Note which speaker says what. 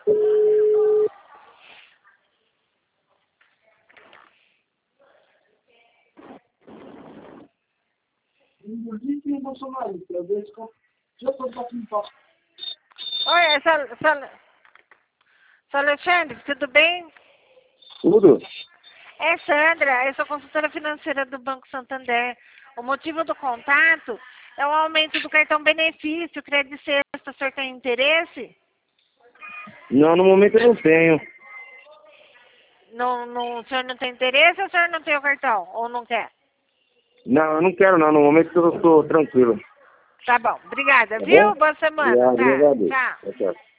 Speaker 1: Oi, São Alexandre, tudo bem?
Speaker 2: Tudo?
Speaker 1: É Sandra, eu sou consultora financeira do Banco Santander. O motivo do contato é o aumento do cartão benefício, crédito sexta. O senhor tem interesse?
Speaker 2: Não, no momento eu não tenho.
Speaker 1: O senhor não tem interesse ou o senhor não tem o cartão? Ou não quer?
Speaker 2: Não, eu não quero não. No momento eu estou tranquilo.
Speaker 1: Tá bom, obrigada,
Speaker 2: Tá
Speaker 1: viu?
Speaker 2: bom?
Speaker 1: Boa semana,
Speaker 2: Obrigado,
Speaker 1: tá?
Speaker 2: obrigado.
Speaker 1: Tchau.
Speaker 2: Tchau, tchau.